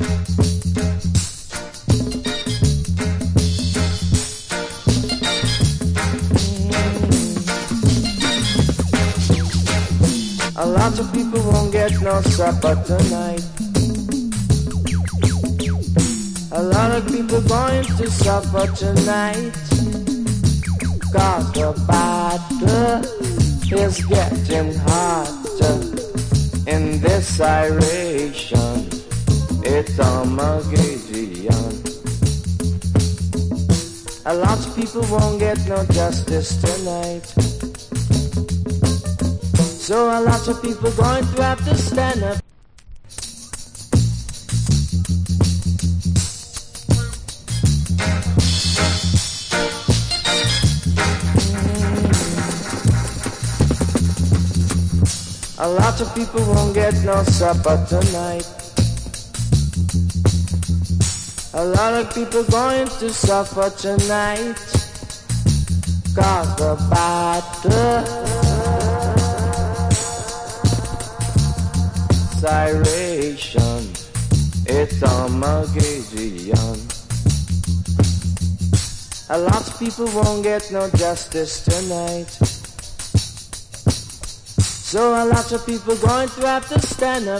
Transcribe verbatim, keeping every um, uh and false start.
A lot of people won't get no supper tonight. A lot of people going to suffer tonight. Cause the battle is getting hotter in this iration. It's Armageddon. A lot of people won't get no justice tonight. So a lot of people going to have to stand up. A lot of people won't get no supper tonight. A lot of people going to suffer tonight. Cause the battle siration, it's Armageddon. A lot of people won't get no justice tonight. So a lot of people going to have to stand up.